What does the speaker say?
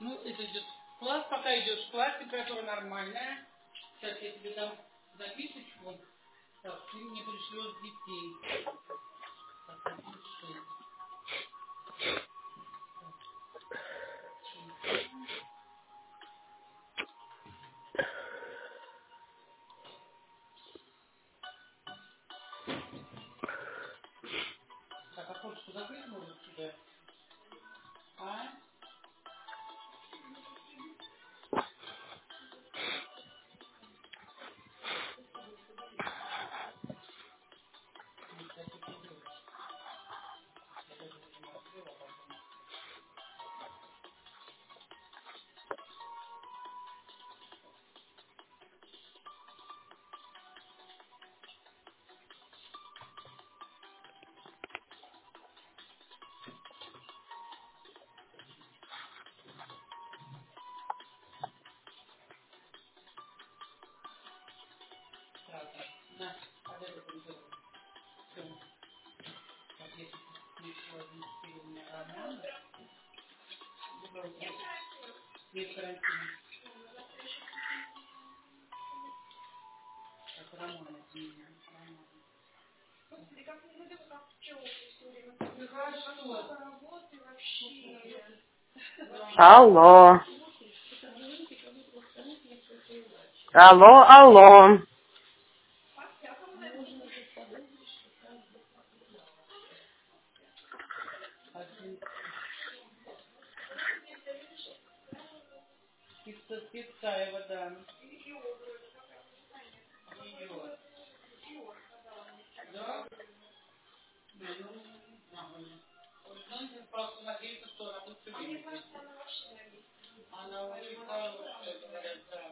Ну, это идет в класс, пока идешь в класс, температура нормальная. Сейчас я тебе дам записочку. Так, ты мне пришлешь детей. Так, 1,6. Так, а почту закрыть может тебя? А? Нет, я тут не делаю. Я даже не открыла потом. Так, на, под это придется. Все. Так, если еще 1,4 у меня равно. Доброе утро. Нет карантина. Так, Рамона от меня. Рамона. Ну хорошо. Алло. Алло, алло. Один. Пиццаева, да. Ее. Да? Ну, нормально. Ну, просто надеюсь, что она будет все время. Она очень хорошая, говорят, да.